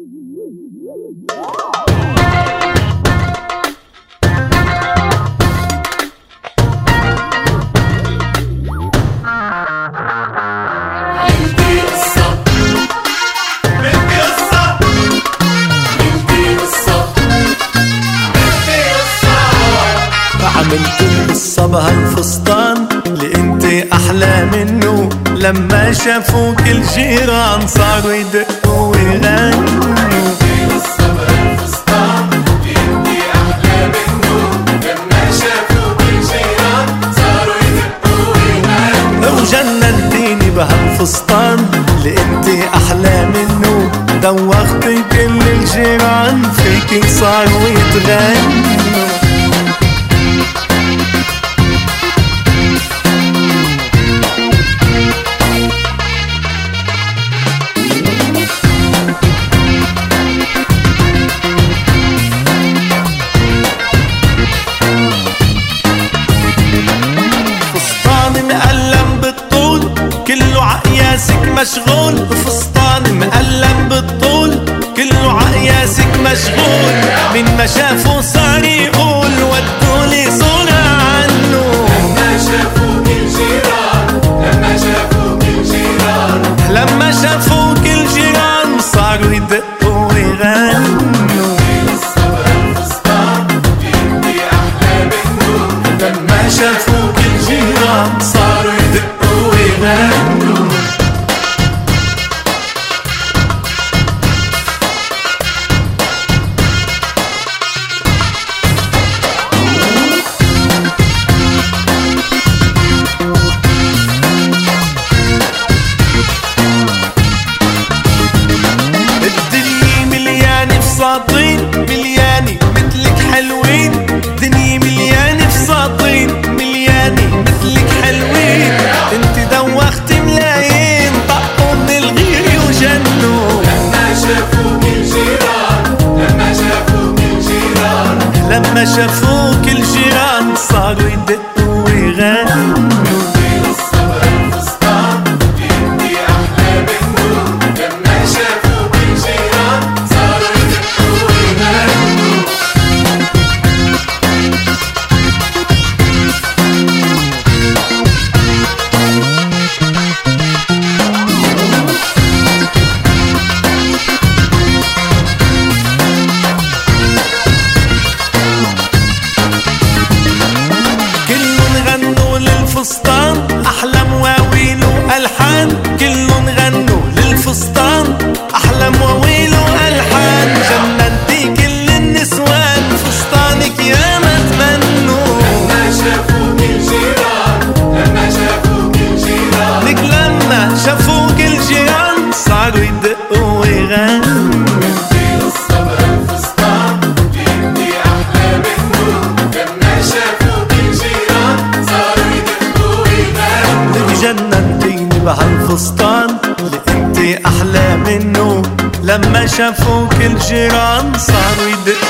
عملت القصة بهالفستان اللي انت احلى منه، لما شافوك الجيران صاروا يدقوا ويغنوا. القصة بهالفستان اللي انت احلى منه، لما شافوك الجيران صاروا يدقوا ويغنوا. وجننتيني بهالفستان اللي انت احلى منه، دوختي كل الجيران فيكي صاروا يتغنوا. مشغول فستان مقلم بالطول، كله عقياسك مشغول، من ما شافه صار يقول ودولي صورة عنه. لما شافوك الجيران، لما شافوك الجيران، لما شافوك الجيران صاروا يدقوا ويغنوا. القصة بهالفستان اللي احلى منه، لما شافوك الجيران صاروا يدقوا ويغنوا. ملياني مثلك حلوين، دنيا مليانة فساطين، مليانة مثلك حلوين، انت دوختي ملايين طقوا من الغير وجنوا. لما شافوك الجيران، لما شافوك الجيران، لما شافوك الجيران صاروا يدقوا ويغنوا. القصة بهالفستان اللي احلى منه، لما شافوك الجيران صاروا يدقوا ويغنوا. للفستان أحلى مواويل وألحان، كلهم غنوا للفستان أحلى مواويل وألحان. جننتي كل النسوان فستانك يا ما تمنوا. لما شافوك الجيران، لما شافوك الجيران، لك لما شافوك الجيران صاروا يدقوا ويغنوا. القصة بهالفستان اللي احلى منه، لما شافوك الجيران صاروا يدقوا ويغنوا. جننتيني بهالفستان اللي انت احلى منه، لما شافوك الجيران صاروا يدقوا